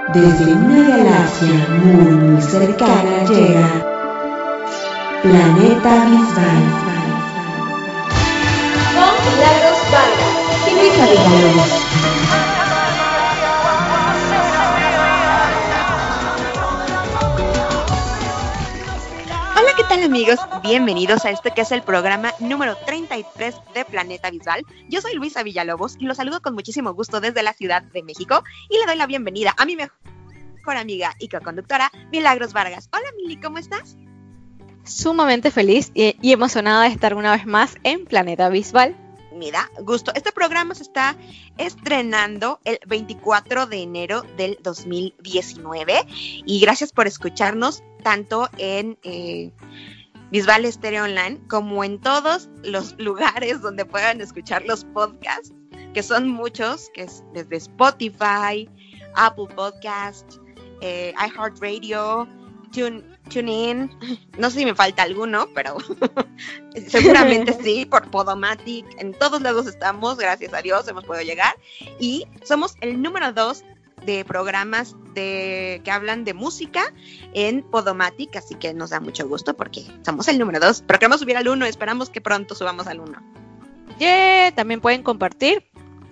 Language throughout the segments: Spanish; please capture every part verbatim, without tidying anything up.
Desde una galaxia muy muy cercana llega Planeta Bisbal con Milagros Vargas y Luisa Villalobos. Hola, ¿qué tal amigos? Bienvenidos a este que es el programa número treinta y tres de Planeta Bisbal. Yo soy Luisa Villalobos y los saludo con muchísimo gusto desde la Ciudad de México y le doy la bienvenida a mi mejor amiga y co-conductora, Milagros Vargas. Hola Mili, ¿cómo estás? Sumamente feliz y, y emocionada de estar una vez más en Planeta Bisbal. Mira, gusto. Este programa se está estrenando el veinticuatro de enero del dos mil diecinueve y gracias por escucharnos tanto en eh, Bisbal Estéreo Online como en todos los lugares donde puedan escuchar los podcasts, que son muchos, que es desde Spotify, Apple Podcast, eh, iHeartRadio, Tune, TuneIn, no sé si me falta alguno, pero seguramente sí, por Podomatic, en todos lados estamos, gracias a Dios hemos podido llegar, y somos el número dos de programas de que hablan de música en Podomatic, así que nos da mucho gusto porque somos el número dos, pero queremos subir al uno, esperamos que pronto subamos al uno. Yeah, también pueden compartir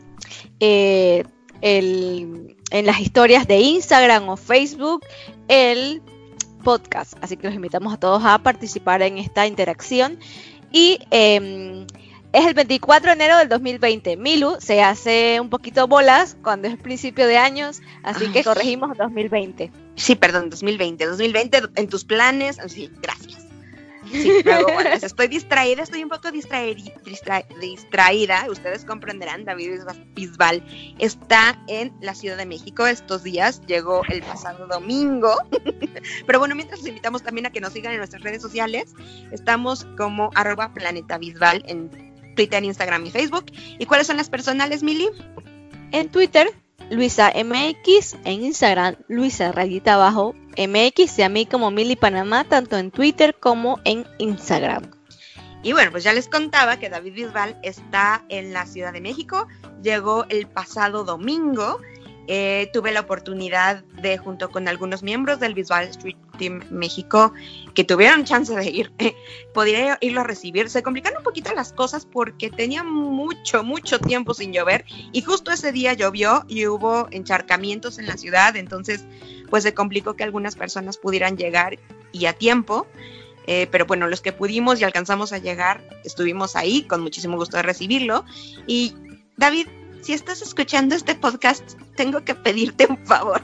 eh, el, en las historias de Instagram o Facebook el podcast, así que los invitamos a todos a participar en esta interacción y eh, es el veinticuatro de enero del dos mil veinte. Milu se hace un poquito bolas cuando es principio de años, así Ay. que corregimos dos mil veinte. Sí, perdón, dos mil veinte. dos mil veinte en tus planes, sí, gracias. Sí, luego, bueno, pues estoy distraída, estoy un poco distraída, distra, distraída. Ustedes comprenderán, David Bisbal está en la Ciudad de México estos días, llegó el pasado domingo, pero bueno, mientras los invitamos también a que nos sigan en nuestras redes sociales, estamos como arroba Planeta Bisbal en Twitter, Instagram y Facebook. ¿Y cuáles son las personales, Mili? En Twitter, Luisa M X, en Instagram, Luisa rayita abajo M X y a mí como Mili Panamá, tanto en Twitter como en Instagram. Y bueno, pues ya les contaba que David Bisbal está en la Ciudad de México, llegó el pasado domingo, eh, tuve la oportunidad de, junto con algunos miembros del Bisbal Street Team México, que tuvieron chance de ir, eh, podría irlo a recibir. Se complicaron un poquito las cosas porque tenía mucho, mucho tiempo sin llover y justo ese día llovió y hubo encharcamientos en la ciudad, entonces pues se complicó que algunas personas pudieran llegar y a tiempo, eh, pero bueno, los que pudimos y alcanzamos a llegar, estuvimos ahí, con muchísimo gusto de recibirlo. Y David, si estás escuchando este podcast, tengo que pedirte un favor.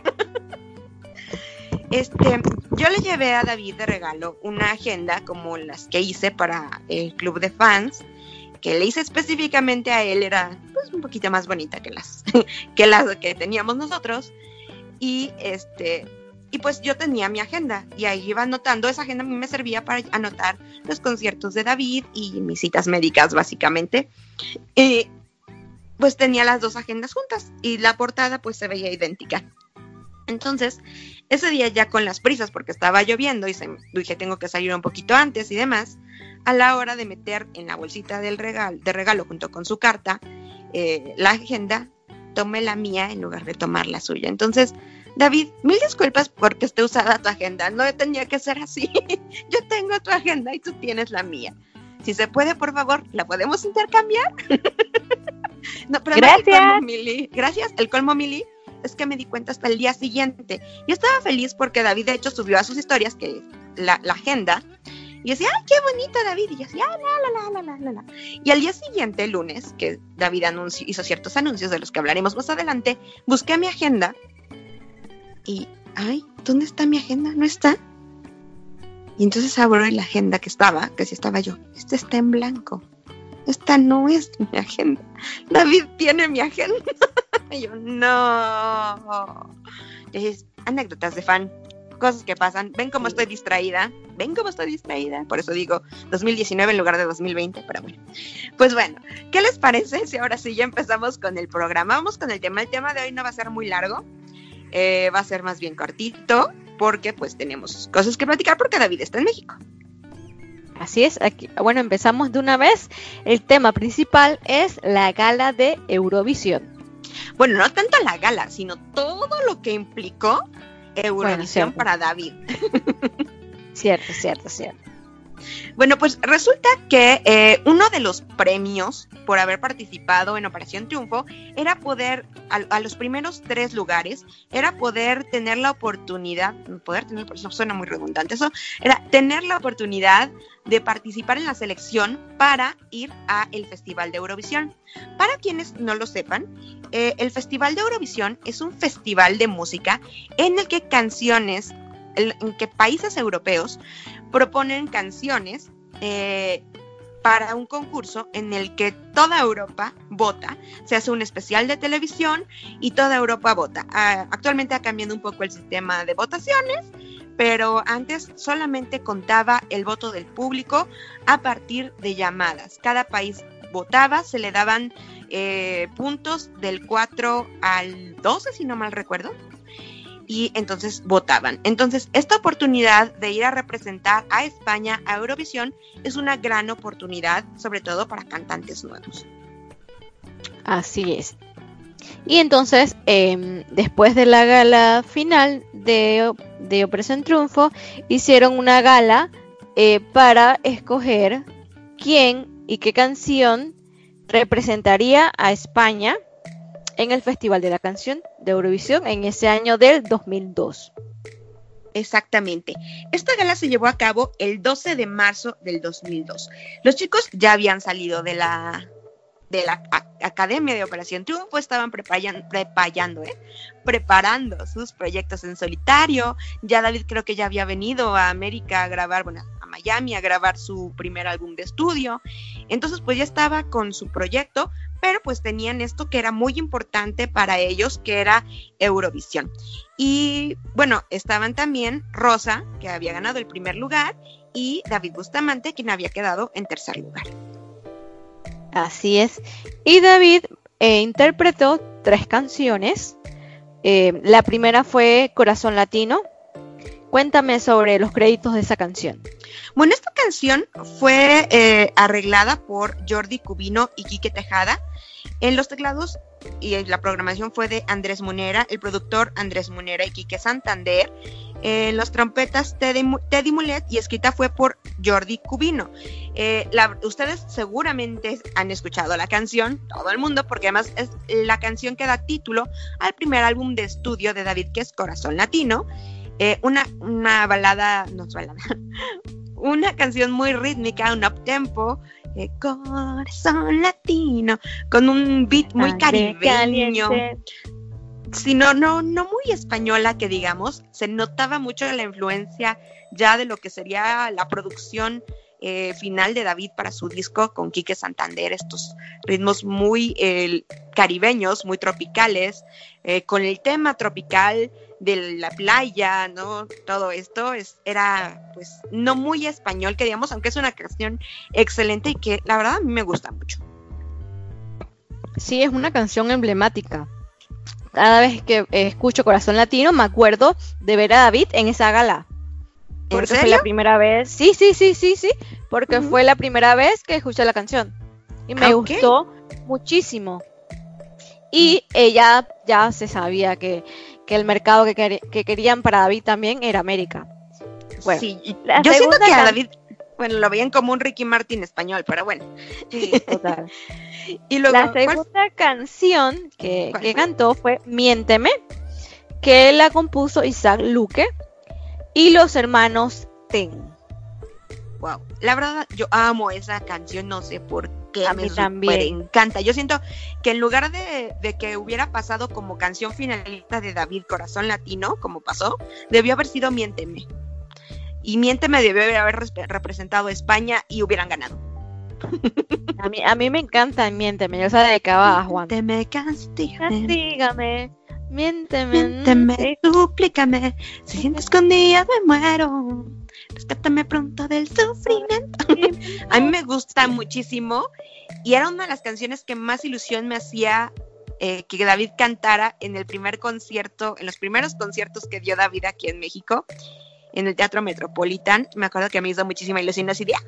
Este, yo le llevé a David de regalo una agenda como las que hice para el club de fans, que le hice específicamente a él, era pues un poquito más bonita que las que las que teníamos nosotros. Y este y pues yo tenía mi agenda y ahí iba anotando. Esa agenda a mí me servía para anotar los conciertos de David y mis citas médicas básicamente. Y pues tenía las dos agendas juntas y la portada pues se veía idéntica. Entonces ese día, ya con las prisas porque estaba lloviendo y se, dije tengo que salir un poquito antes y demás, a la hora de meter en la bolsita del regalo, de regalo junto con su carta eh, la agenda, tomé la mía en lugar de tomar la suya. Entonces, David, mil disculpas porque esté usada tu agenda, no tenía que ser así. Yo tengo tu agenda y tú tienes la mía. Si se puede, por favor, ¿la podemos intercambiar? No, pero gracias. No, el colmo, Mili. Gracias. El colmo, Mili, es que me di cuenta hasta el día siguiente. Yo estaba feliz porque David, de hecho, subió a sus historias que la, la agenda. Y decía, ¡ay, qué bonita, David! Y yo decía, ¡ah, la, la, la, la, la, la! Y al día siguiente, el lunes, que David anuncio, hizo ciertos anuncios de los que hablaremos más adelante, busqué mi agenda y, ¡ay, ¿dónde está mi agenda? ¿No está? Y entonces abro la agenda que estaba, que sí estaba yo. Esta está en blanco. Esta no es mi agenda. David tiene mi agenda. Y yo, no. Es anécdotas de fan. Cosas que pasan. Ven cómo estoy distraída. Ven cómo estoy distraída. Por eso digo dos mil diecinueve en lugar de dos mil veinte. Pero bueno. Pues bueno. ¿Qué les parece si ahora sí ya empezamos con el programa? Vamos con el tema. El tema de hoy no va a ser muy largo. Eh, va a ser más bien cortito. Porque pues tenemos cosas que platicar porque David está en México. Así es, aquí, bueno, empezamos de una vez. El tema principal es la gala de Eurovisión. Bueno, no tanto la gala, sino todo lo que implicó Eurovisión bueno, para David. Cierto, cierto, cierto. Bueno, pues resulta que eh, uno de los premios por haber participado en Operación Triunfo era poder, a, a los primeros tres lugares, era poder tener la oportunidad, poder tener, por eso suena muy redundante, eso era tener la oportunidad de participar en la selección para ir a el Festival de Eurovisión. Para quienes no lo sepan, eh, el Festival de Eurovisión es un festival de música en el que canciones, en que países europeos proponen canciones eh, para un concurso en el que toda Europa vota, se hace un especial de televisión y toda Europa vota. Ah, actualmente ha cambiado un poco el sistema de votaciones, pero antes solamente contaba el voto del público a partir de llamadas. Cada país votaba, se le daban eh, puntos del cuatro al doce, si no mal recuerdo, y entonces votaban. Entonces, esta oportunidad de ir a representar a España a Eurovisión es una gran oportunidad, sobre todo para cantantes nuevos. Así es. Y entonces, eh, después de la gala final de, de Operación Triunfo, hicieron una gala eh, para escoger quién y qué canción representaría a España en el Festival de la Canción de Eurovisión en ese año del dos mil dos. Exactamente. Esta gala se llevó a cabo el doce de marzo del dos mil dos. Los chicos ya habían salido de la, de la a- Academia de Operación Triunfo, estaban preparan, prepayando, ¿eh? preparando sus proyectos en solitario. Ya David creo que ya había venido a América a grabar, bueno, a Miami a grabar su primer álbum de estudio. Entonces pues ya estaba con su proyecto, pero pues tenían esto que era muy importante para ellos, que era Eurovisión. Y bueno, estaban también Rosa, que había ganado el primer lugar, y David Bustamante, quien había quedado en tercer lugar. Así es. Y David eh, interpretó tres canciones. Eh, la primera fue Corazón Latino. Cuéntame sobre los créditos de esa canción. Bueno, esta canción fue eh, arreglada por Jordi Cubino y Quique Tejada. En los teclados y la programación fue de Andrés Munera, el productor Andrés Munera y Quique Santander. En las trompetas Teddy, Teddy Mulet, y escrita fue por Jordi Cubino. Eh, la, ustedes seguramente han escuchado la canción, todo el mundo, porque además es la canción que da título al primer álbum de estudio de David, que es Corazón Latino. Eh, una, una balada, no es balada, una canción muy rítmica, un uptempo, eh, Corazón Latino, con un beat muy caribeño. Sí, no, no, no muy española, que digamos. Se notaba mucho la influencia ya de lo que sería la producción eh, final de David para su disco con Quique Santander, estos ritmos muy eh, caribeños, muy tropicales, eh, con el tema tropical de la playa, ¿no? Todo esto es, era pues no muy español, que digamos, aunque es una canción excelente y que la verdad a mí me gusta mucho. Sí, es una canción emblemática. Cada vez que eh, escucho Corazón Latino me acuerdo de ver a David en esa gala. Porque ¿En serio? fue la primera vez. Sí, sí, sí, sí, sí. Porque uh-huh. fue la primera vez que escuché la canción. Y me okay. gustó muchísimo. Y ella ya se sabía que, que el mercado que, quer- que querían para David también era América. Bueno, sí, yo siento que a David, bueno, lo veían como un Ricky Martin español, pero bueno. Sí, total. Y luego, la segunda ¿cuál? canción que, que cantó fue Miénteme, que la compuso Isaac Luque y los hermanos Ten. Wow, la verdad yo amo esa canción, no sé por qué, a me mí super también encanta. Yo siento que en lugar de, de que hubiera pasado como canción finalista de David, Corazón Latino, como pasó, debió haber sido Miénteme. Y Miénteme debió haber representado a España y hubieran ganado. A mí, a mí me encanta Miénteme, yo se la dedicaba a Juan. Miénteme, castígame, castígame, miénteme, miénteme, sí. Suplícame, si sientes que un día me muero, rescátame pronto del sufrimiento. A mí me gusta muchísimo y era una de las canciones que más ilusión me hacía eh, que David cantara en el primer concierto, en los primeros conciertos que dio David aquí en México, en el Teatro Metropolitan. Me acuerdo que me hizo muchísima ilusión, así de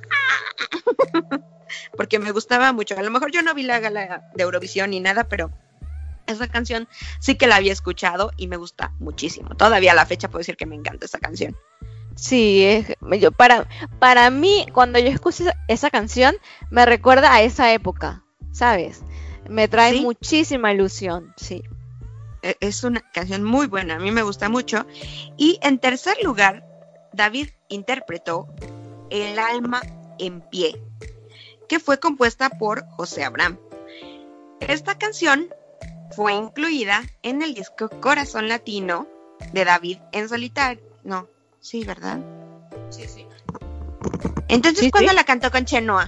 ¡ah! Porque me gustaba mucho. A lo mejor yo no vi la gala de Eurovisión ni nada, pero esa canción sí que la había escuchado y me gusta muchísimo. Todavía a la fecha puedo decir que me encanta esa canción. Sí, es, yo, para, para mí, cuando yo escucho esa, esa canción, me recuerda a esa época, ¿sabes? Me trae ¿Sí? muchísima ilusión, sí. Es una canción muy buena, a mí me gusta mucho. Y en tercer lugar, David interpretó El alma en pie, que fue compuesta por José Abraham. Esta canción fue incluida en el disco Corazón Latino de David en solitario. No, sí, ¿verdad? Sí, sí. Entonces, Sí, ¿cuándo sí. la cantó con Chenoa?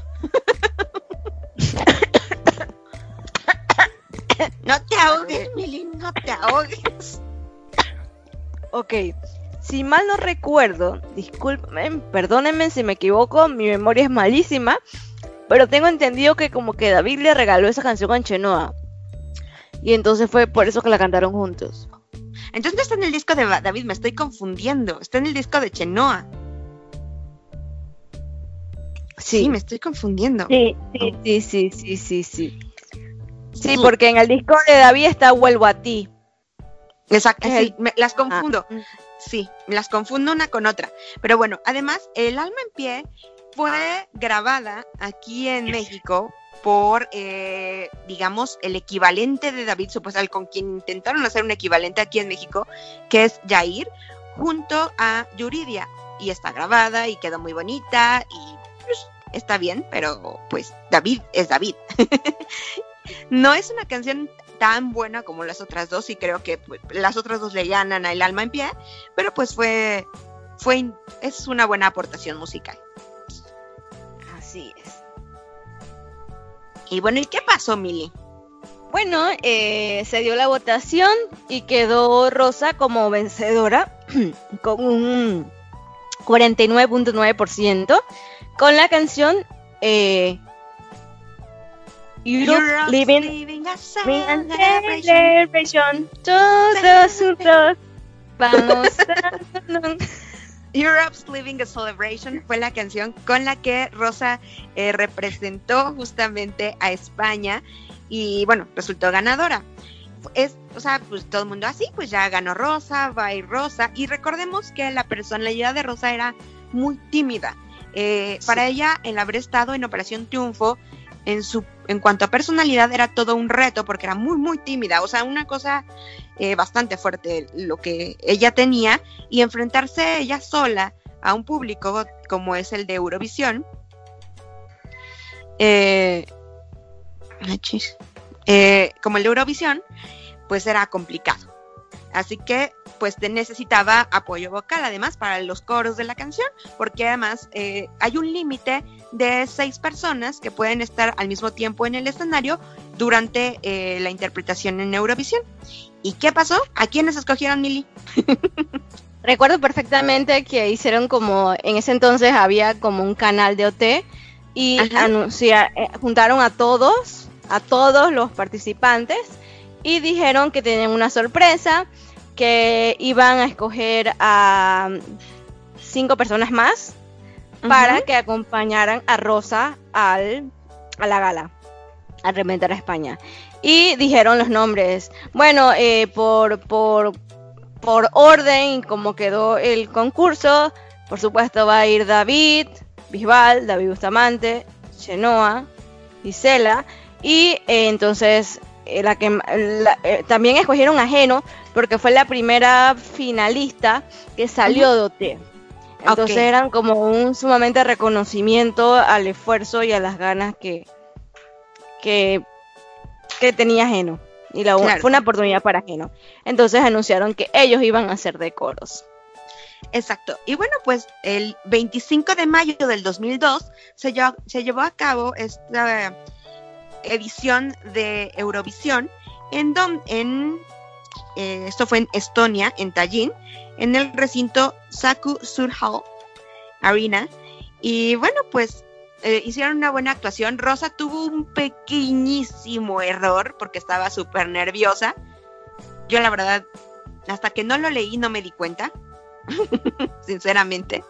No te ahogues, Mili, no te ahogues. Ok, si mal no recuerdo, discúlpenme, perdónenme si me equivoco, mi memoria es malísima, pero tengo entendido que como que David le regaló esa canción a Chenoa. Y entonces fue por eso que la cantaron juntos. Entonces no está en el disco de David, me estoy confundiendo. Está en el disco de Chenoa. Sí, Sí, me estoy confundiendo. sí, sí, sí, sí, sí, sí, sí. Sí, porque en el disco de David está Vuelvo a ti. Exacto, Es sí, el- me- las confundo. Ah, Sí, me las confundo una con otra. Pero bueno, además, El alma en pie fue grabada aquí en México por, eh, digamos, el equivalente de David, supuestamente con quien intentaron hacer un equivalente aquí en México, que es Yair, junto a Yuridia. Y está grabada y quedó muy bonita y pues, está bien, pero pues David es David. No es una canción tan buena como las otras dos y creo que pues, las otras dos le ganan a El alma en pie, pero pues fue, fue es una buena aportación musical. así es. Y bueno, ¿y qué pasó, Mili? Bueno, eh, se dio la votación y quedó Rosa como vencedora con un cuarenta y nueve punto nueve por ciento con la canción eh, Europe Europe's Living living a Living and celebration. Celebration. Todos juntos vamos a... Europe's Living a Celebration fue la canción con la que Rosa eh, representó justamente a España y bueno, resultó ganadora. Es, o sea, pues todo el mundo así, pues ya ganó Rosa, va a ir Rosa. Y recordemos que la personalidad de Rosa era muy tímida. Eh, Sí. Para ella, el haber estado en Operación Triunfo, en su en cuanto a personalidad, era todo un reto porque era muy, muy tímida. O sea, una cosa eh, bastante fuerte lo que ella tenía. Y enfrentarse ella sola a un público como es el de Eurovisión. Eh, ay, chis. Eh, como el de Eurovisión, pues era complicado. Así que pues te necesitaba apoyo vocal, además, para los coros de la canción, porque además eh, hay un límite de seis personas que pueden estar al mismo tiempo en el escenario durante eh, la interpretación en Eurovisión. ¿Y qué pasó? ¿A quiénes escogieron, Mili? Recuerdo perfectamente que hicieron como, en ese entonces había como un canal de O T y Ajá. anuncia, eh, juntaron a todos, a todos los participantes y dijeron que tenían una sorpresa, que iban a escoger a cinco personas más para Ujú. que acompañaran a Rosa al, a la gala, a representar a España. Y dijeron los nombres. Bueno, eh, por, por, por orden, como quedó el concurso, por supuesto va a ir David Bisbal, David Bustamante, Chenoa, Gisela, y eh, entonces eh, la que la, eh, también escogieron a Jeno porque fue la primera finalista que salió de O T. Entonces Ok. eran como un sumamente reconocimiento al esfuerzo y a las ganas que, que, que tenía Jeno. Y la, Claro. fue una oportunidad para Jeno. Entonces anunciaron que ellos iban a hacer de coros. Exacto. Y bueno, pues el veinticinco de mayo del dos mil dos se llevó, se llevó a cabo esta edición de Eurovisión en donde en eh, esto fue en Estonia, en Tallinn, en el recinto Saku Suurhall Arena. Y bueno, pues eh, hicieron una buena actuación. Rosa tuvo un pequeñísimo error porque estaba súper nerviosa. Yo la verdad, hasta que no lo leí no me di cuenta. Sinceramente.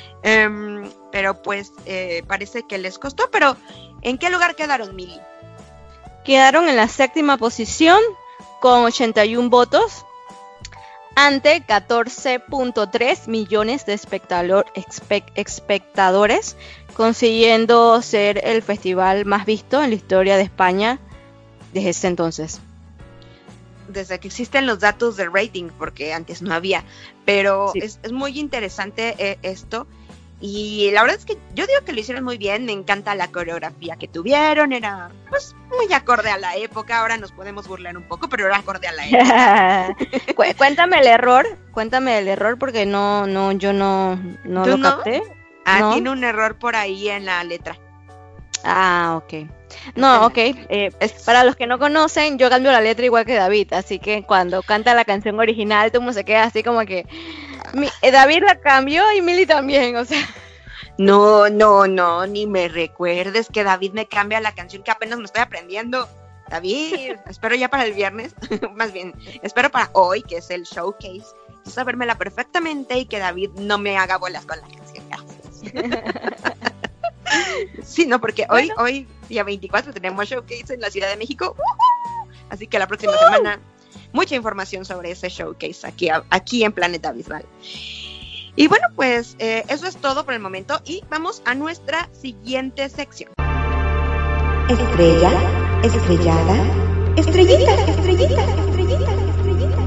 Um, pero pues eh, parece que les costó. Pero ¿en qué lugar quedaron, Mili? Quedaron en la séptima posición con ochenta y un votos ante catorce punto tres millones de espectador, espe, espectadores, consiguiendo ser el festival más visto en la historia de España desde ese entonces. Desde que existen los datos de rating, porque antes no había, pero Sí. es, es muy interesante eh, esto, y la verdad es que yo digo que lo hicieron muy bien. Me encanta la coreografía que tuvieron, era pues muy acorde a la época. Ahora nos podemos burlar un poco, pero era acorde a la época. Cu- cuéntame el error, cuéntame el error porque no, no, yo no, no ¿Tú lo no? capté. Ah, ¿No? tiene un error por ahí en la letra. Ah, ok. No, ok. Eh, Es- para los que no conocen, yo cambio la letra igual que David, así que cuando canta la canción original, todo el mundo se queda así como que mi- eh, David la cambió y Milly también, o sea. No, no, no, ni me recuerdes que David me cambia la canción que apenas me estoy aprendiendo. David, espero ya para el viernes, más bien, espero para hoy, que es el showcase, sabérmela perfectamente y que David no me haga bolas con la canción. Gracias. Sí, no, porque hoy, Bueno. hoy, día veinticuatro, tenemos showcase en la Ciudad de México. ¡Woohoo! Así que la próxima semana, mucha información sobre ese showcase aquí, aquí en Planeta Visual. Y bueno, pues eh, eso es todo por el momento y vamos a nuestra siguiente sección. Estrella, estrellada, estrellita, estrellita, estrellita, estrellita.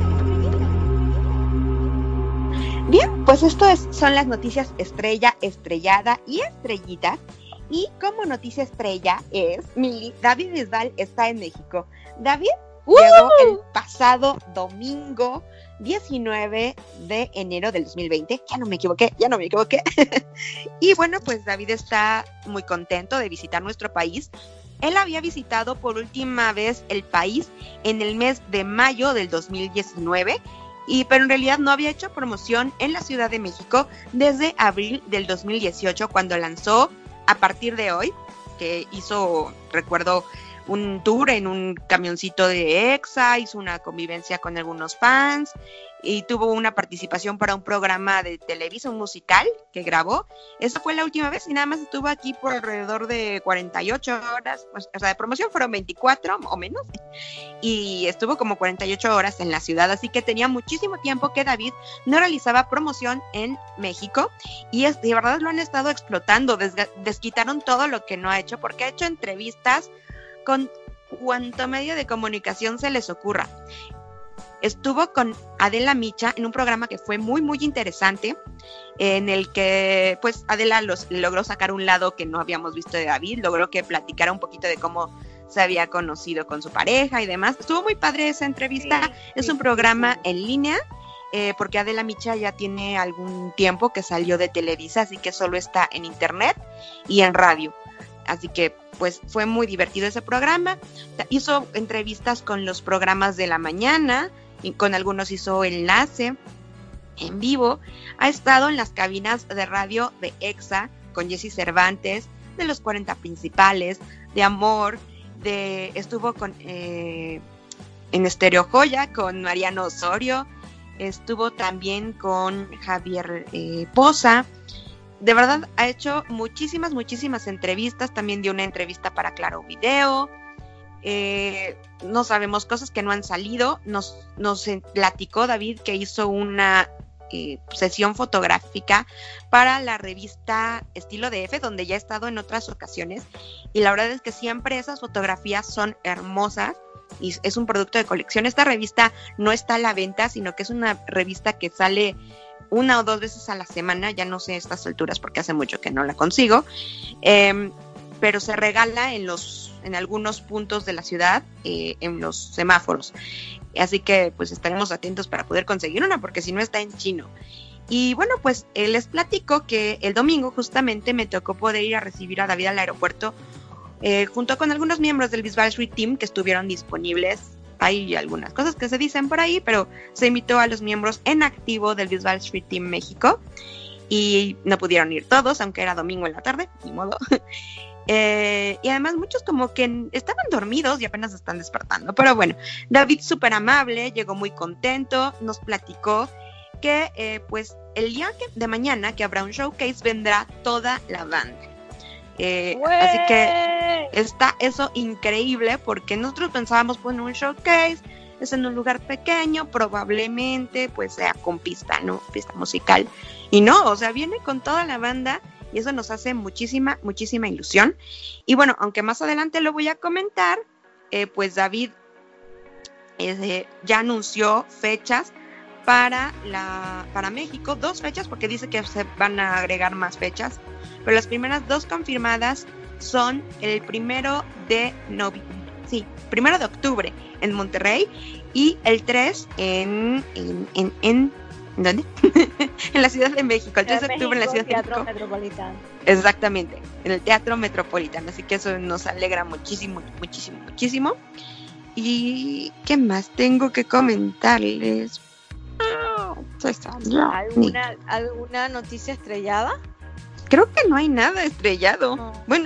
Bien, pues esto es, son las noticias estrella, estrellada y estrellita. Y como noticia estrella es, Milly, David Bisbal está en México. David ¡Uh! llegó el pasado domingo diecinueve de enero del dos mil veinte. Ya no me equivoqué, ya no me equivoqué. Y bueno, pues David está muy contento de visitar nuestro país. Él había visitado por última vez el país en el mes de mayo del dos mil diecinueve, y, pero en realidad no había hecho promoción en la Ciudad de México desde abril del dos mil dieciocho, cuando lanzó A Partir de Hoy, que hizo, recuerdo, un tour en un camioncito de EXA, hizo una convivencia con algunos fans y tuvo una participación para un programa de Televisa, un musical que grabó. Esa fue la última vez y nada más estuvo aquí por alrededor de cuarenta y ocho horas, pues, o sea, de promoción fueron veinticuatro o menos, y estuvo como cuarenta y ocho horas en la ciudad, así que tenía muchísimo tiempo que David no realizaba promoción en México, y es, de verdad lo han estado explotando, desga- desquitaron todo lo que no ha hecho, porque ha hecho entrevistas con cuanto medio de comunicación se les ocurra. Estuvo con Adela Micha en un programa que fue muy muy interesante, en el que pues Adela los, logró sacar un lado que no habíamos visto de David, logró que platicara un poquito de cómo se había conocido con su pareja y demás. Estuvo muy padre esa entrevista. Sí, es sí, un programa sí, sí. en línea, eh, porque Adela Micha ya tiene algún tiempo que salió de Televisa, así que solo está en internet y en radio. Así que pues fue muy divertido ese programa. Hizo entrevistas con los programas de la mañana, y con algunos hizo enlace en vivo. Ha estado en las cabinas de radio de EXA con Jessy Cervantes, de los cuarenta principales, de Amor, de estuvo con eh, en Estéreo Joya con Mariano Osorio, estuvo también con Javier eh, Poza. De verdad ha hecho muchísimas, muchísimas entrevistas. También dio una entrevista para Claro Video. Eh, no sabemos, cosas que no han salido. Nos, nos platicó David que hizo una eh, sesión fotográfica para la revista Estilo D F, donde ya ha estado en otras ocasiones. Y la verdad es que siempre esas fotografías son hermosas y es un producto de colección. Esta revista no está a la venta, sino que es una revista que sale una o dos veces a la semana, ya no sé a estas alturas porque hace mucho que no la consigo, eh, pero se regala en los en algunos puntos de la ciudad, eh, en los semáforos, así que pues estaremos atentos para poder conseguir una, porque si no está en chino. Y bueno, pues eh, les platico que el domingo justamente me tocó poder ir a recibir a David al aeropuerto, eh, junto con algunos miembros del Bisbal Street Team que estuvieron disponibles. Hay algunas cosas que se dicen por ahí, pero se invitó a los miembros en activo del Bisbal Street Team México y no pudieron ir todos, aunque era domingo en la tarde, ni modo. Eh, y además muchos como que estaban dormidos y apenas están despertando. Pero bueno, David súper amable, llegó muy contento, nos platicó que eh, pues el día que, de mañana que habrá un showcase vendrá toda la banda. Eh, así que está eso increíble, porque nosotros pensábamos poner un showcase, es en un lugar pequeño, probablemente pues sea con pista, ¿no? Pista musical. Y no, o sea, viene con toda la banda y eso nos hace muchísima, muchísima ilusión. Y bueno, aunque más adelante lo voy a comentar, eh, pues David eh, ya anunció fechas para, la, para México, dos fechas, porque dice que se van a agregar más fechas, pero las primeras dos confirmadas son el primero de noviembre, sí, primero de octubre en Monterrey y el tres en, en, en, en ¿dónde? En la Ciudad de México, el tres de octubre en la Ciudad de México. Teatro Metropolitano. Exactamente, en el Teatro Metropolitano, así que eso nos alegra muchísimo, muchísimo, muchísimo. ¿Y qué más tengo que comentarles? ¿Alguna, ¿Alguna noticia estrellada? Creo que no hay nada estrellado. No. Bueno,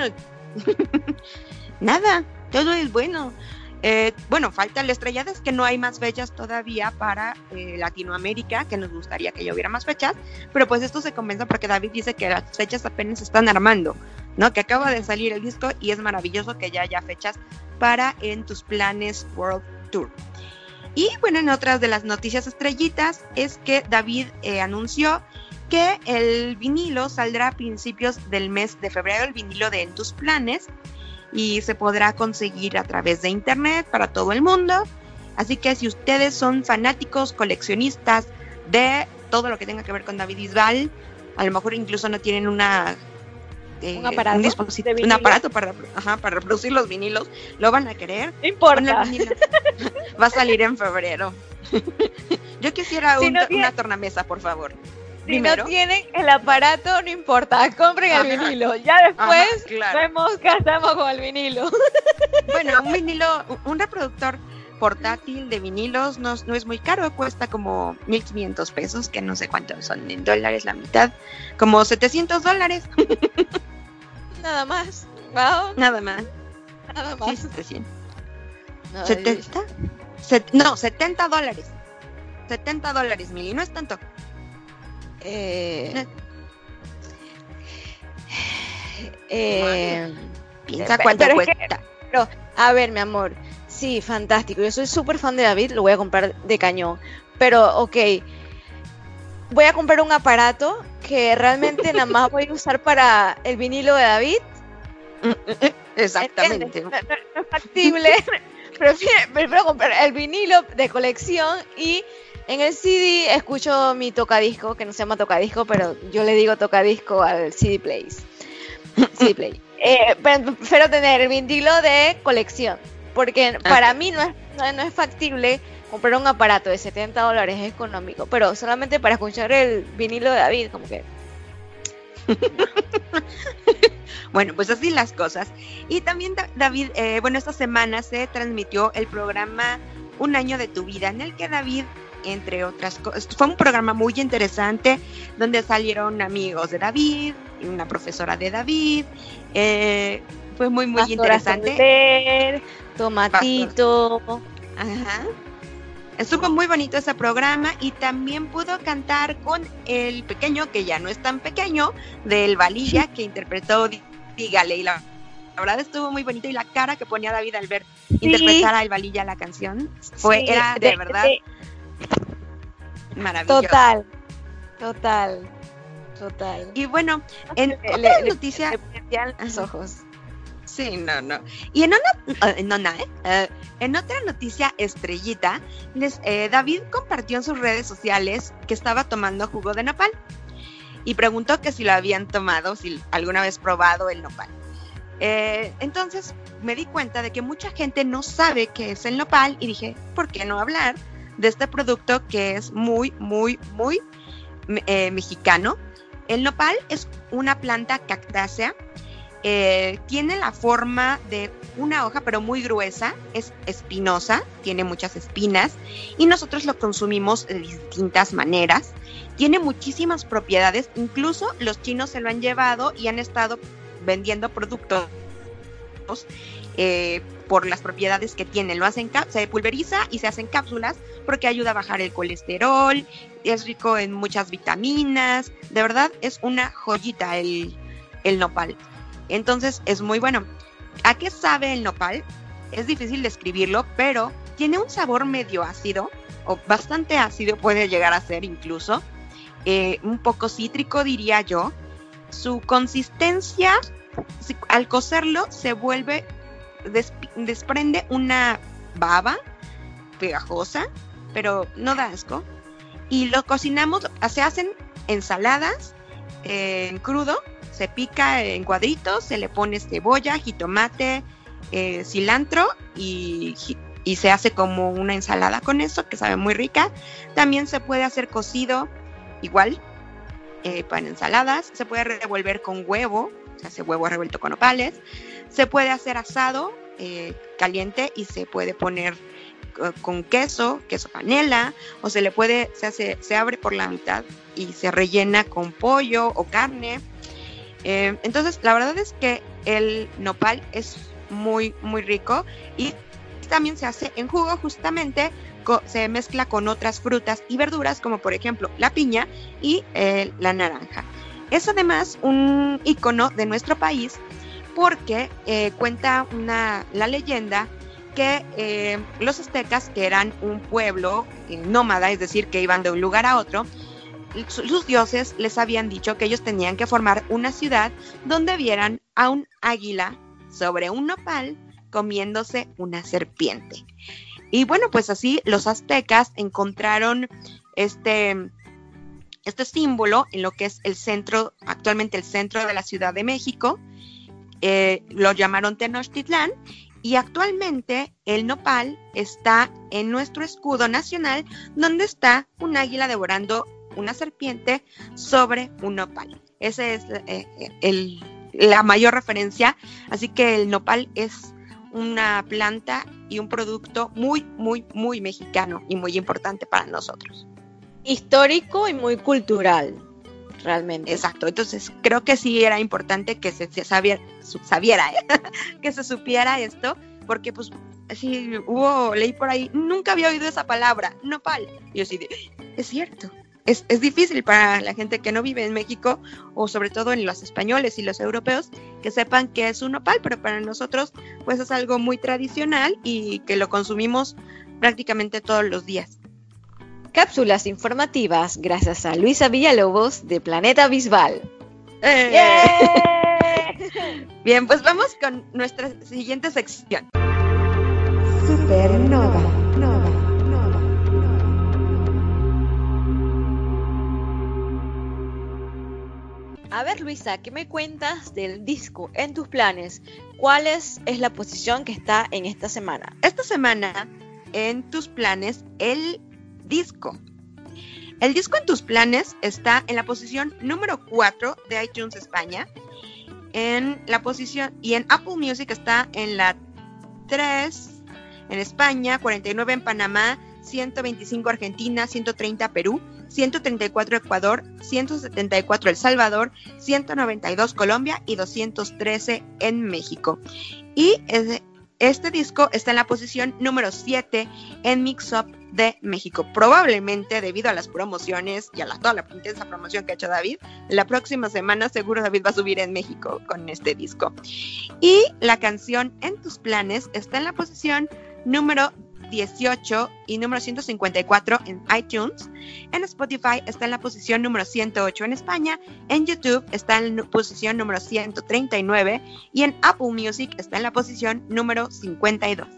nada, todo es bueno. Eh, bueno, falta la estrellada, es que no hay más fechas todavía para eh, Latinoamérica, que nos gustaría que ya hubiera más fechas, pero pues esto se compensa porque David dice que las fechas apenas se están armando, ¿no? Que acaba de salir el disco y es maravilloso que ya haya fechas para En Tus Planes World Tour. Y bueno, en otras de las noticias estrellitas es que David eh, anunció que el vinilo saldrá a principios del mes de febrero, el vinilo de En Tus Planes, y se podrá conseguir a través de internet para todo el mundo. Así que si ustedes son fanáticos, coleccionistas de todo lo que tenga que ver con David Bisbal, a lo mejor incluso no tienen una eh, un aparato, un, dispositivo, un aparato para, ajá, para reproducir los vinilos, lo van a querer. No importa. Va a salir en febrero. Yo quisiera si un, no tiene... una tornamesa, por favor. Si Primero. no tienen el aparato, no importa, compren el Ajá. vinilo. Ya después Ajá, claro. vemos qué hacemos con el vinilo. Bueno, un vinilo, un reproductor portátil de vinilos no, no es muy caro, cuesta como mil quinientos pesos, que no sé cuántos son en dólares, la mitad, como setecientos dólares. Nada más. Wow. Nada más. Nada más. Sí, setecientos. No, ¿setenta? Set, no, setenta dólares. setenta dólares, Mili, no es tanto. Eh, No. eh, Piensa cuánto pero es cuesta. que- pero, a ver, mi amor, sí, fantástico. Yo soy súper fan de David, lo voy a comprar de cañón. Pero, ok, voy a comprar un aparato que realmente nada más voy a usar para el vinilo de David. Exactamente. No, no- no es factible. prefiero, prefiero comprar el vinilo de colección y en el C D escucho mi tocadisco, que no se llama tocadisco, pero yo le digo tocadisco al C D Plays. C D Play. Eh, pero prefiero tener el vinilo de colección, porque para mí no es, no, no es factible comprar un aparato de setenta dólares, es económico, pero solamente para escuchar el vinilo de David, como que... Bueno, pues así las cosas. Y también, David, eh, bueno, esta semana se transmitió el programa Un Año de Tu Vida, en el que David, entre otras cosas, fue un programa muy interesante, donde salieron amigos de David, y una profesora de David, eh, fue muy, muy interesante. Soler, Tomatito. Ajá. Estuvo muy bonito ese programa y también pudo cantar con el pequeño, que ya no es tan pequeño, del Valilla, que interpretó Dígale. Y la, la verdad estuvo muy bonito y la cara que ponía David al ver Sí. interpretar a El Valilla la canción fue, Sí, era de, de- verdad de- maravilloso. Total, total, total. Y bueno, en Le- otra le- le- noticia... le prendían los Ajá. ojos. Sí, no, no. Y en una, uh, no, no, ¿eh? Uh, en otra noticia estrellita, les, eh, David compartió en sus redes sociales que estaba tomando jugo de nopal y preguntó que si lo habían tomado, si alguna vez probado el nopal. Eh, entonces me di cuenta de que mucha gente no sabe qué es el nopal y dije, ¿por qué no hablar de este producto que es muy, muy, muy eh, mexicano? El nopal es una planta cactácea. Eh, tiene la forma de una hoja, pero muy gruesa, es espinosa, tiene muchas espinas y nosotros lo consumimos de distintas maneras. Tiene muchísimas propiedades, incluso los chinos se lo han llevado y han estado vendiendo productos eh, por las propiedades que tiene. Lo hacen, se pulveriza y se hacen cápsulas porque ayuda a bajar el colesterol, es rico en muchas vitaminas, de verdad es una joyita el, el nopal. Entonces es muy bueno. ¿A qué sabe el nopal? Es difícil describirlo, pero tiene un sabor medio ácido, o bastante ácido puede llegar a ser incluso, eh, un poco cítrico diría yo. Su consistencia, si, al cocerlo se vuelve, des, desprende una baba pegajosa, pero no da asco. Y lo cocinamos, se hacen ensaladas eh, en crudo, se pica en cuadritos, se le pone cebolla, jitomate, eh, cilantro y, y se hace como una ensalada con eso, que sabe muy rica. También se puede hacer cocido, igual, eh, para ensaladas. Se puede revolver con huevo, se hace huevo revuelto con nopales. Se puede hacer asado eh, caliente y se puede poner con queso, queso panela, o se le puede, se hace, se abre por la mitad y se rellena con pollo o carne. Eh, entonces, la verdad es que el nopal es muy, muy rico y también se hace en jugo, justamente, co- se mezcla con otras frutas y verduras, como por ejemplo la piña y eh, la naranja. Es además un icono de nuestro país porque eh, cuenta una, la leyenda que eh, los aztecas, que eran un pueblo eh, nómada, es decir, que iban de un lugar a otro, sus dioses les habían dicho que ellos tenían que formar una ciudad donde vieran a un águila sobre un nopal comiéndose una serpiente. Y bueno, pues así los aztecas encontraron este, este símbolo en lo que es el centro, actualmente el centro de la Ciudad de México. Eh, lo llamaron Tenochtitlán. Y actualmente el nopal está en nuestro escudo nacional, donde está un águila devorando una serpiente sobre un nopal. Esa es eh, el, la mayor referencia. Así que el nopal es una planta y un producto muy, muy, muy mexicano y muy importante para nosotros. Histórico y muy cultural, realmente. Exacto, entonces creo que sí era importante que se, se sabiera, sabiera ¿eh? que se supiera esto, porque pues sí, hubo, leí por ahí, nunca había oído esa palabra, nopal, y yo sí, de, es cierto, es, es difícil para la gente que no vive en México, o sobre todo en los españoles y los europeos, que sepan que es un nopal, pero para nosotros pues es algo muy tradicional y que lo consumimos prácticamente todos los días. Cápsulas informativas gracias a Luisa Villalobos de Planeta Bisbal. ¡Eh! ¡Yeah! Bien, pues vamos con nuestra siguiente sección. Supernova, Nova, Nova, Nova. A ver, Luisa, ¿qué me cuentas del disco En tus planes? ¿Cuál es, es la posición que está en esta semana? Esta semana, en tus planes, el disco. El disco En tus planes está en la posición número cuatro de iTunes España. En la posición, y en Apple Music está en la tres en España, cuarenta y nueve en Panamá, ciento veinticinco Argentina, ciento treinta Perú, ciento treinta y cuatro Ecuador, ciento setenta y cuatro El Salvador, ciento noventa y dos Colombia y doscientos trece en México. Y es, este disco está en la posición número siete en Mix Up de México. Probablemente debido a las promociones y a la, toda la intensa promoción que ha hecho David, la próxima semana seguro David va a subir en México con este disco. Y la canción En tus planes está en la posición número dieciocho y número ciento cincuenta y cuatro en iTunes. En Spotify está en la posición número ciento ocho en España. En YouTube está en la posición número ciento treinta y nueve y en Apple Music está en la posición número cincuenta y dos.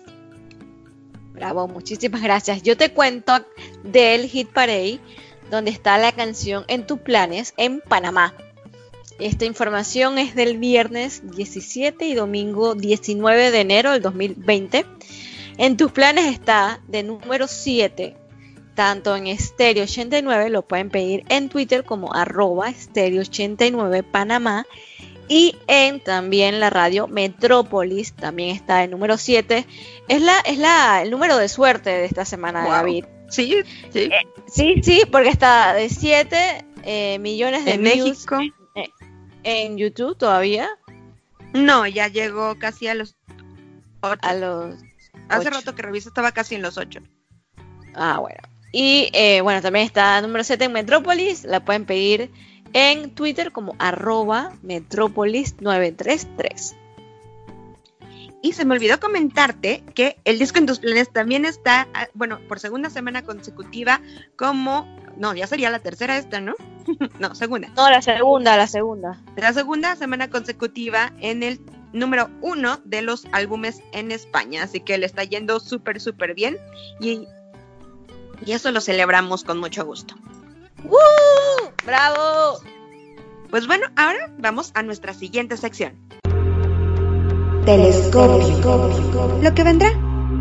Bravo, muchísimas gracias. Yo te cuento del Hit Parade, donde está la canción En tus planes en Panamá. Esta información es del viernes diecisiete y domingo diecinueve de enero del dos mil veinte. En tus planes está de número siete, tanto en Stereo ochenta y nueve, lo pueden pedir en Twitter como arroba Stereo ochenta y nueve Panamá, y en también la radio Metrópolis, también está el número siete. Es la es la el número de suerte de esta semana, Wow. David. Sí, sí. Eh, sí, sí, porque está de siete eh, millones de En views México. eh, en YouTube todavía. No, ya llegó casi a los ocho. A los Hace ocho. rato que revisé estaba casi en los ocho. Ah, bueno. Y eh, bueno, también está número siete en Metrópolis. La pueden pedir en Twitter como arroba Metrópolis nueve tres tres. Y se me olvidó comentarte que el disco en tus planes también está, bueno, por segunda semana consecutiva como, no, ya sería la tercera esta, ¿no? No, segunda. No, la segunda, la segunda. La segunda semana consecutiva en el número uno de los álbumes en España, así que le está yendo súper, súper bien y, y eso lo celebramos con mucho gusto. ¡Woo! ¡Bravo! Pues bueno, ahora vamos a nuestra siguiente sección. Telescopio. Lo que vendrá.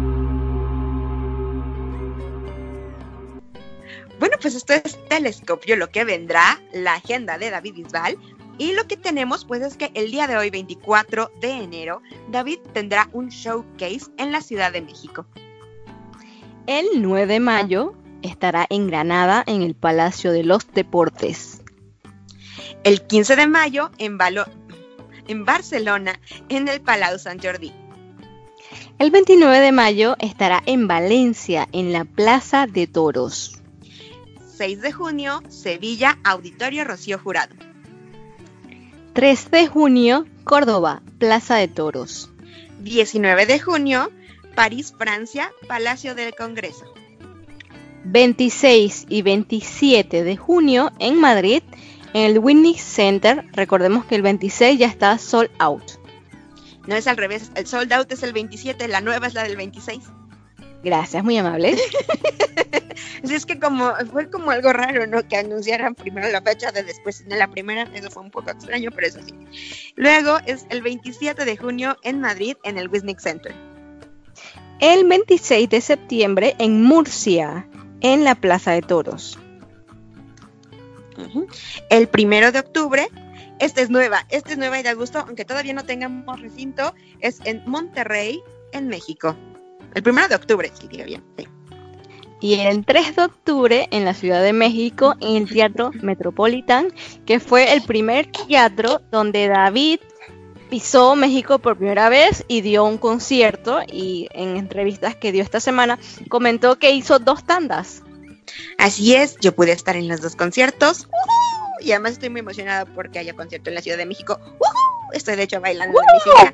Bueno, pues esto es Telescopio, lo que vendrá, la agenda de David Bisbal. Y lo que tenemos, pues, es que el día de hoy, veinticuatro de enero, David tendrá un showcase en la Ciudad de México. El nueve de mayo estará en Granada, en el Palacio de los Deportes. El quince de mayo, en, Valo- en Barcelona, en el Palau Sant Jordi. El veintinueve de mayo estará en Valencia, en la Plaza de Toros. seis de junio, Sevilla, Auditorio Rocío Jurado. tres de junio, Córdoba, Plaza de Toros. diecinueve de junio, París, Francia, Palacio del Congreso. veintiséis y veintisiete de junio en Madrid, en el Whitney Center. Recordemos que el veintiséis ya está sold out. No es al revés, el sold out es el veintisiete, la nueva es la del veintiséis. Gracias, muy amable. Así es que como fue como algo raro, ¿no? Que anunciaran primero la fecha de después en la primera, eso fue un poco extraño, pero eso sí. Luego es el veintisiete de junio en Madrid, en el Whitney Center. El veintiséis de septiembre en Murcia, en la Plaza de Toros. Uh-huh. El primero de octubre, esta es nueva, esta es nueva y da gusto, aunque todavía no tengamos recinto, es en Monterrey, en México. El primero de octubre, si digo bien, sí. Y el tres de octubre en la Ciudad de México, en el Teatro Metropolitan, que fue el primer teatro donde David pisó México por primera vez y dio un concierto, y en entrevistas que dio esta semana comentó que hizo dos tandas. Así es, yo pude estar en los dos conciertos. ¡Uh-huh! Y además estoy muy emocionada porque haya concierto en la Ciudad de México. ¡Uh-huh! Estoy de hecho bailando en mi silla.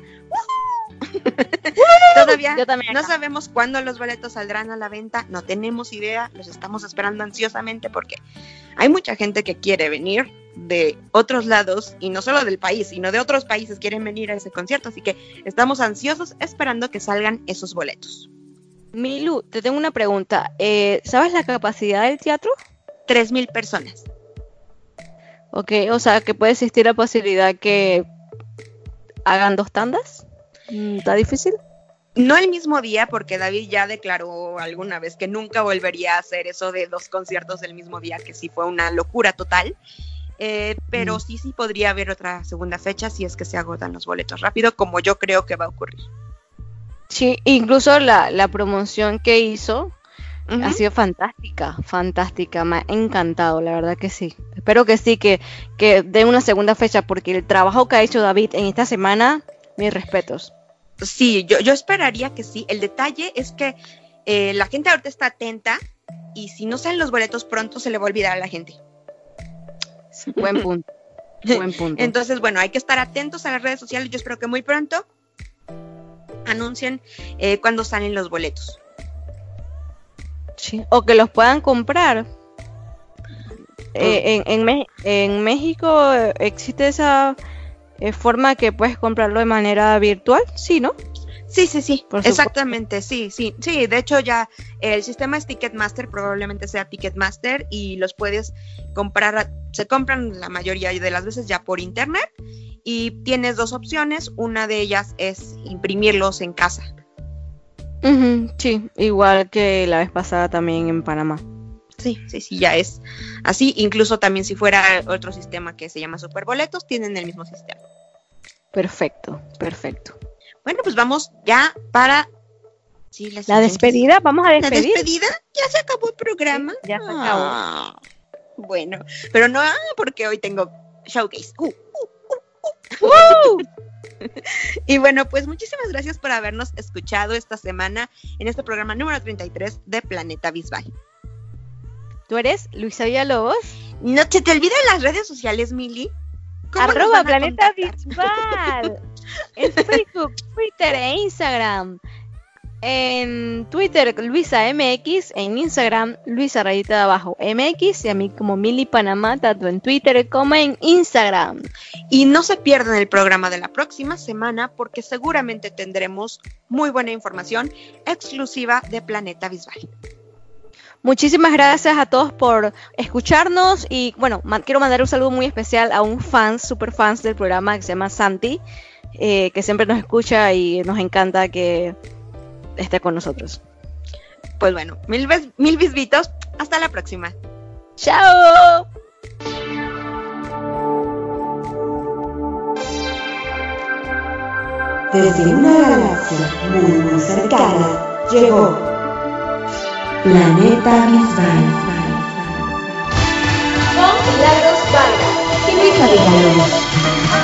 Todavía no sabemos cuándo los boletos saldrán a la venta, no tenemos idea, los estamos esperando ansiosamente porque hay mucha gente que quiere venir de otros lados y no solo del país, sino de otros países quieren venir a ese concierto, así que estamos ansiosos esperando que salgan esos boletos. Milu, te tengo una pregunta, eh, ¿sabes la capacidad del teatro? Tres mil personas. Ok, o sea que puede existir la posibilidad que hagan dos tandas. ¿Está difícil? No el mismo día, porque David ya declaró alguna vez que nunca volvería a hacer eso de dos conciertos el mismo día, que sí fue una locura total. Eh, pero mm. sí, sí podría haber otra segunda fecha si es que se agotan los boletos rápido, como yo creo que va a ocurrir. Sí, incluso la, la promoción que hizo uh-huh. ha sido fantástica, fantástica, me ha encantado, la verdad que sí. Espero que sí, que, que dé una segunda fecha, porque el trabajo que ha hecho David en esta semana, mis respetos. Sí, yo, yo esperaría que sí. El detalle es que eh, la gente ahorita está atenta y si no salen los boletos pronto se le va a olvidar a la gente. Buen punto. Buen punto. Entonces, bueno, hay que estar atentos a las redes sociales. Yo espero que muy pronto anuncien eh, cuando salen los boletos. Sí. O que los puedan comprar. Eh, en, en, Me- en México existe esa eh, forma que puedes comprarlo de manera virtual, ¿sí, no? Sí, sí, sí, exactamente, sí, sí, sí, de hecho ya el sistema es Ticketmaster, probablemente sea Ticketmaster y los puedes comprar, se compran la mayoría de las veces ya por internet y tienes dos opciones, una de ellas es imprimirlos en casa. Uh-huh, sí, igual que la vez pasada también en Panamá. Sí, sí, sí, ya es así, incluso también si fuera otro sistema que se llama Superboletos, tienen el mismo sistema. Perfecto, perfecto. Bueno, pues vamos ya para... Sí, la, la despedida, vamos a despedir. La despedida, ya se acabó el programa. Sí, ya se acabó. Ah, bueno, pero no, porque hoy tengo showcase. Uh, uh, uh, uh. Y bueno, pues muchísimas gracias por habernos escuchado esta semana en este programa número treinta y tres de Planeta Bisbal. ¿Tú eres Luisa Villalobos? No se te olviden las redes sociales, Mili. Arroba Planeta Bisbal. En Facebook, Twitter e Instagram. En Twitter, Luisa M X. En Instagram, Luisa rayita de abajo M X. Y a mí como Mili Panamá, tanto en Twitter como en Instagram. Y no se pierdan el programa de la próxima semana porque seguramente tendremos muy buena información exclusiva de Planeta Visual. Muchísimas gracias a todos por escucharnos y bueno, ma- quiero mandar un saludo muy especial a un fan, super fans del programa que se llama Santi, eh, que siempre nos escucha y nos encanta que esté con nosotros. Pues bueno, mil, bes- mil besitos, hasta la próxima. ¡Chao! Desde una galaxia muy muy cercana llegó Planeta Visual. Con Milagros Vargas. Luisa Villalobos.